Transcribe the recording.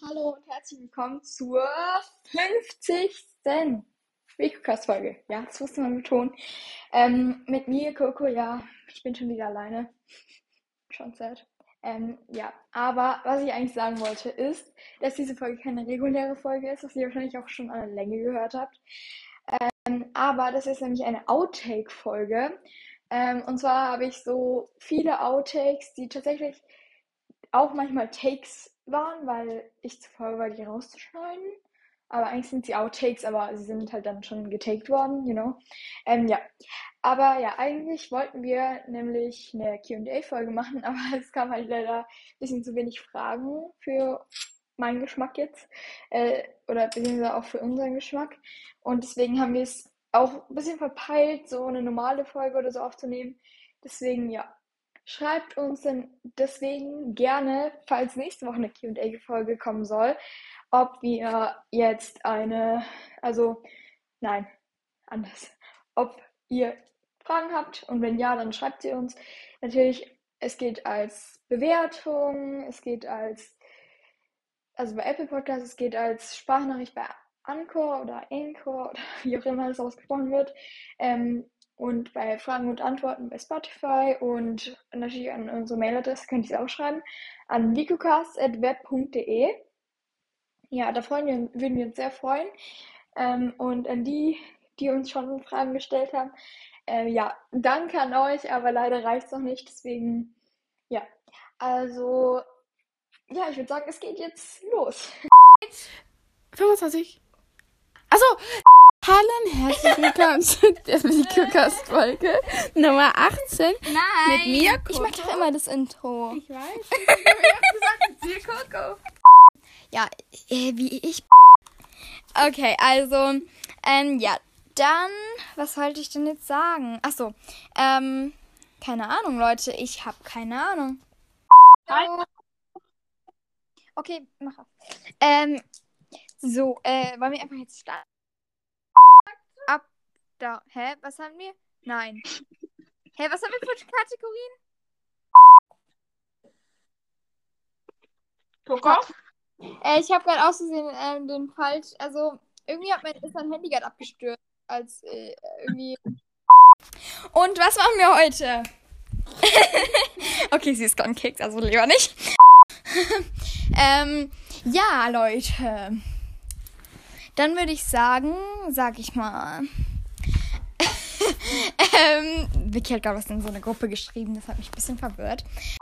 Hallo und herzlich willkommen zur 50. Recast-Folge. Ja, das musste man betonen. Mit mir, Coco, ja, ich bin schon wieder alleine. Schon sad. Ja, aber was ich eigentlich sagen wollte, ist, dass diese Folge keine reguläre Folge ist, was ihr wahrscheinlich auch schon an der Länge gehört habt. Aber das ist nämlich eine Outtake-Folge. Und zwar habe ich so viele Outtakes, die tatsächlich auch manchmal Takes waren, weil ich zuvor war, die rauszuschneiden. Aber eigentlich sind sie Outtakes, aber sie sind halt dann schon getaked worden, you know. Ja. Aber ja, eigentlich wollten wir nämlich eine Q&A-Folge machen, aber es kam halt leider ein bisschen zu wenig Fragen für meinen Geschmack jetzt. Oder beziehungsweise auch für unseren Geschmack. Und deswegen haben wir es auch ein bisschen verpeilt, so eine normale Folge oder so aufzunehmen. Deswegen, ja, schreibt uns dann deswegen gerne, falls nächste Woche eine Q&A-Folge kommen soll, ob wir jetzt anders, ob ihr Fragen habt und wenn ja, dann schreibt sie uns. Natürlich, es geht als Bewertung, also bei Apple Podcasts, es geht als Sprachnachricht bei Anchor oder wie auch immer das ausgesprochen wird. Und bei Fragen und Antworten bei Spotify und natürlich an unsere Mailadresse könnt ihr es auch schreiben, an vicocast@web.de. Ja, da würden wir uns sehr freuen. Und an die uns schon Fragen gestellt haben, ja, danke an euch, aber leider reicht es noch nicht, deswegen, ja. Also, ja, ich würde sagen, es geht jetzt los. 25. Achso! Hallo und herzlich willkommen zu der Vicocast-Folge Nummer 18. Nein! Mit mir, ich mache doch immer das Intro. Ich weiß. Ich habe gesagt, mit dir, Coco. Ja, wie ich. Okay, also, ja, dann, was wollte ich denn jetzt sagen? Achso, keine Ahnung, Leute, ich habe keine Ahnung. Hallo. Okay, mach auf. So, wollen wir einfach jetzt starten? Ab da. Hä? Was haben wir? Nein. Hä, was haben wir für Kategorien? Coco? Ich habe gerade auszusehen den falsch. Also, irgendwie ist mein Handy gerade abgestürzt. Als irgendwie. Und was machen wir heute? Okay, sie ist gekickt, also lieber nicht. Ja, Leute. Dann würde ich sagen, sag ich mal. Vicky hat gerade was in so eine Gruppe geschrieben, das hat mich ein bisschen verwirrt.